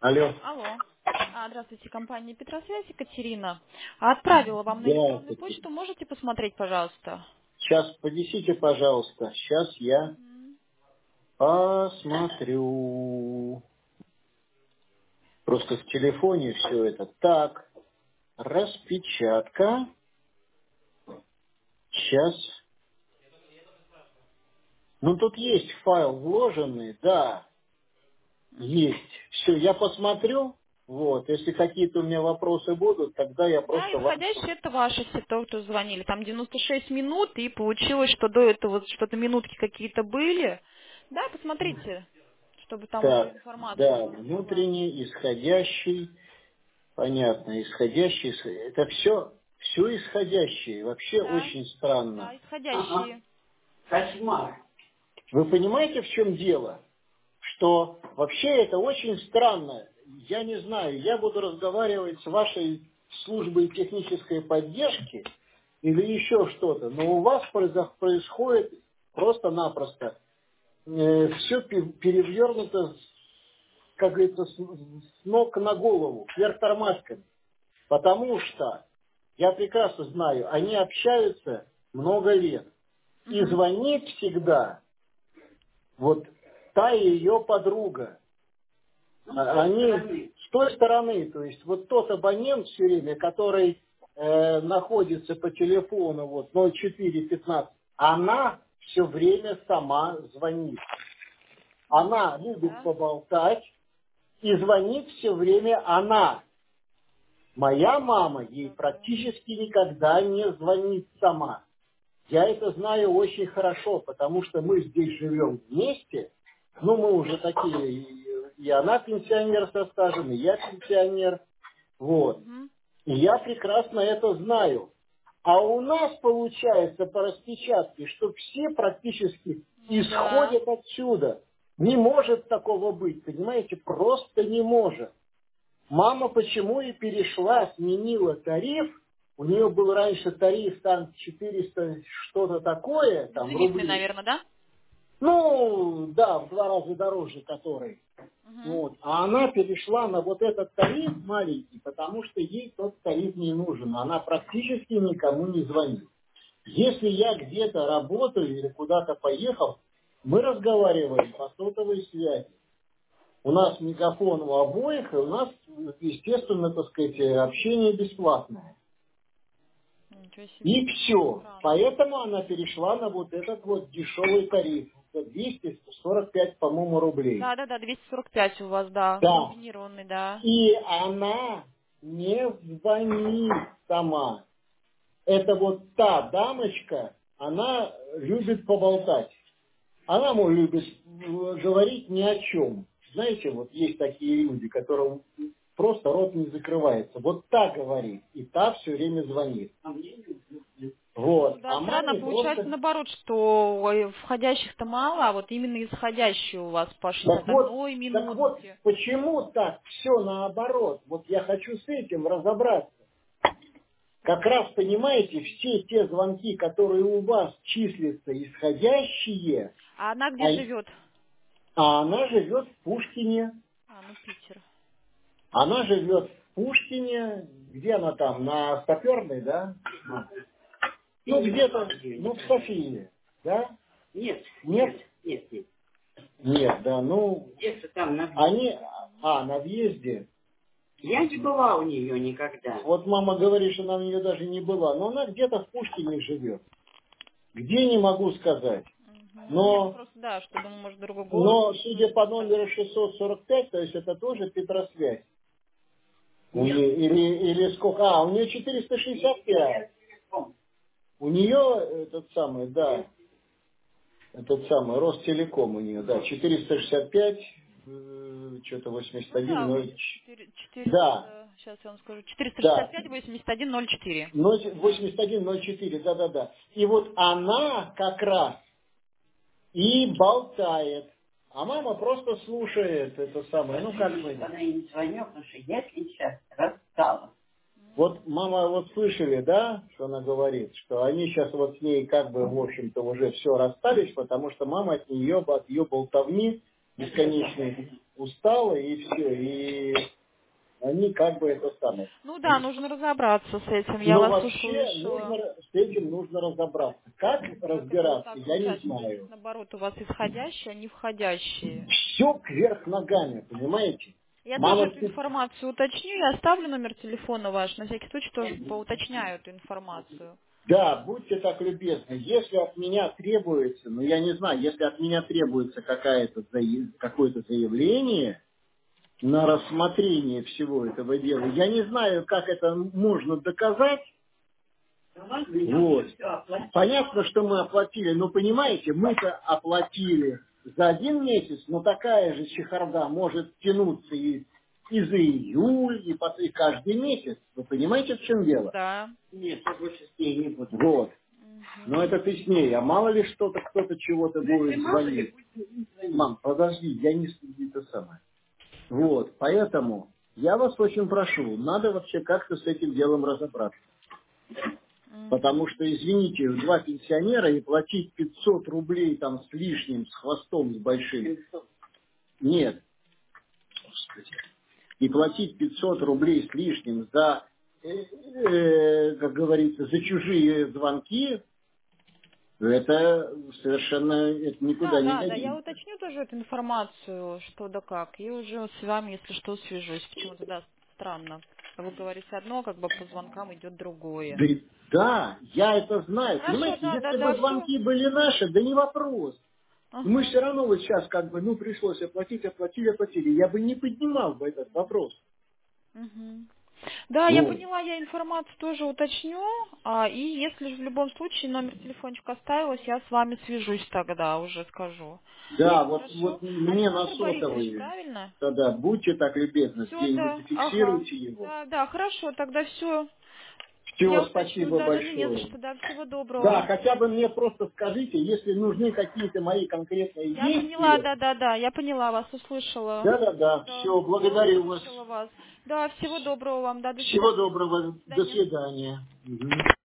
Алло. Алло. Здравствуйте, компания Петросвязь, Екатерина. Отправила вам на электронную Здравствуйте. почту. Можете посмотреть, пожалуйста? Сейчас подесите, пожалуйста. Сейчас я посмотрю. Просто в телефоне все это. Так, распечатка. Сейчас. Ну, тут есть файл вложенный, да, есть. Все, я посмотрю. Вот, если какие-то у меня вопросы будут, тогда я Да, просто вам... исходящие это ваши все, кто звонили. Там 96 минут, и получилось, что до этого вот что-то минутки какие-то были. Да, посмотрите, чтобы там уже Так, информация да, была для вас. внутренний, исходящий. Понятно, исходящий, это все исходящее, вообще Да, очень странно. да, исходящие. Кошмар. Вы понимаете, в чем дело? Что вообще это очень странно. Я не знаю, я буду разговаривать с вашей службой технической поддержки или еще что-то, но у вас происходит просто-напросто все перевернуто, как говорится, с ног на голову, вверх тормашками. Потому что, я прекрасно знаю, они общаются много лет. И Мгм. звонит всегда вот та ее подруга. Они с той стороны, то есть вот тот абонент все время, который находится по телефону вот 0415, она все время сама звонит. Она любит Да. поболтать и звонит все время она. Моя мама ей практически никогда не звонит сама. Я это знаю очень хорошо, потому что мы здесь живем вместе. Ну, мы уже такие, и она пенсионер со стажем, и я пенсионер. Вот. Мгм. И я прекрасно это знаю. А у нас получается по распечатке, что все практически Ну да. исходят отсюда. Не может такого быть, понимаете? Просто не может. Мама почему и перешла, сменила тариф. У нее был раньше тариф там 400 что-то такое, там Безлимитный, рублей. наверное, да? Ну, да, в 2 раза дороже который. Угу. Вот. А она перешла на вот этот тариф маленький, потому что ей тот тариф не нужен. Она практически никому не звонит. Если я где-то работаю или куда-то поехал, мы разговариваем по сотовой связи. У нас мегафон у обоих, и у нас, естественно, так сказать, общение бесплатное. Ничего себе. И все. Странно. Поэтому она перешла на вот этот вот дешевый тариф. Это 245, по-моему, рублей. Да, да, да, 245 у вас, да. Да. Комбинированный, да. И она не звонит сама. Это вот та дамочка, она любит поболтать. Она, мол, любит говорить ни о чем. Знаете, вот есть такие люди, которым просто рот не закрывается. Вот та говорит, и та все время звонит. Ну Вот. да, А странно маме получается просто... наоборот, что ой, входящих-то мало, а вот именно исходящие у вас по шестьдесят Так вот, минутке. почему так все наоборот? Вот я хочу с этим разобраться. Как раз, понимаете, все те звонки, которые у вас числятся исходящие, А она а, где живет? а она живет в Пушкине. Ну Питер. Она живет в Пушкине, где она там, на Саперной, да? Ну, где-то, ну, в Софии, да? Нет, Нет? нет, нет. Нет, да, ну, Где-то там на... они, на въезде. Я не была у нее никогда. Вот мама говорит, что она у нее даже не была, но она где-то в Пушкине живет. Где, не могу сказать. Мгм. Нет, Но, просто да, что думаю, может другой город но или судя по что-нибудь так. номеру 645, то есть это тоже Петросвязь. Нет. Или сколько? У нее 465. У нее этот самый, да, этот самый Ростелеком у нее, да, 465, что-то Ну да, 81, 400, да, сейчас я вам скажу, да, 465 8104. 8104, да-да-да. И вот она как раз и болтает. А мама просто слушает это самое, ну как бы. Она и не звонила, потому что я сейчас рассталась. Вот мама, вот слышали, да, что она говорит, что они сейчас вот с ней как бы, в общем-то, уже все расстались, потому что мама от ее болтовни бесконечной устала, и все, и они как бы это самое. Ну да, нужно разобраться с этим, я Но вас вообще услышала. с этим нужно разобраться. Как Как бы вот разбираться, так я не получается, то есть знаю. наоборот, у вас исходящие, а не входящие. Все кверх ногами, понимаете? Я тоже Мама эту спит. информацию уточню, я оставлю номер телефона ваш, на всякий случай тоже поуточняю эту информацию. Да, будьте так любезны. Если от меня требуется, ну я не знаю, если от меня требуется какое-то заявление на рассмотрение всего этого дела, я не знаю, как это можно доказать. Вот. Понятно, что мы оплатили, но понимаете, мы-то оплатили за 1 месяц, но такая же чехарда может тянуться и за июль, и каждый месяц. Вы понимаете, в чем дело? Да. Нет, я больше с ней не буду. Вот. Мгм. Но это ты с ней, а мало ли что-то, кто-то чего-то будет звонить. Мам, подожди, я не это самое. Вот, поэтому я вас очень прошу, надо вообще как-то с этим делом разобраться. Потому что, извините, 2 пенсионера и платить 500 рублей там с лишним, с хвостом, с большим. Нет. И платить 500 рублей с лишним за, как говорится, за чужие звонки, это совершенно это никуда не Да, я годится. уточню тоже эту информацию, что да как, и уже с вами, если что, свяжусь. Почему-то, да, странно. Вы говорите одно, как бы по звонкам идет другое. Да, да, я это знаю. Хорошо, Понимаете, если бы все. звонки были наши, да не вопрос. Мы Ага. все равно вот сейчас как бы, ну, пришлось оплатили. Я бы не поднимал бы этот вопрос. Мгм. Да, я Вот. поняла, я информацию тоже уточню, и если же в любом случае номер телефончика оставилась, я с вами свяжусь тогда, уже скажу. Да, Хорошо? вот мне на Александр Борисович, сотовый, правильно? тогда будьте так любезны, Все, где-нибудь да, ага. зафиксируйте его. Да, хорошо, тогда все. Все, Я уточню, спасибо да, не за большое. что, да, всего Да, доброго. хотя бы мне просто скажите, если нужны какие-то мои конкретные Я поняла, действия. я поняла вас, услышала. Да, Да, все, я благодарю вас. услышала вас. Да, всего доброго вам, да, до Всего свидания. доброго, До до свидания. свидания. Мгм.